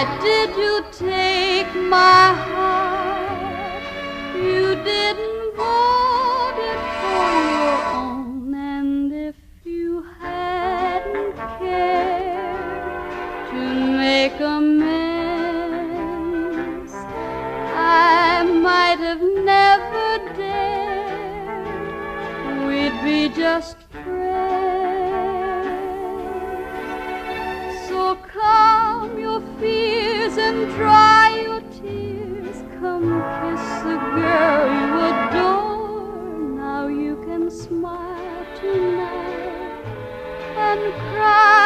did you take my heart? You didn't vote it for your own, and if you hadn't cared to make amends, I might have never dared. We'd be just friends. So calm your fears and dry your tears. Come kiss the girl you adore. Now you can smile tonight and cry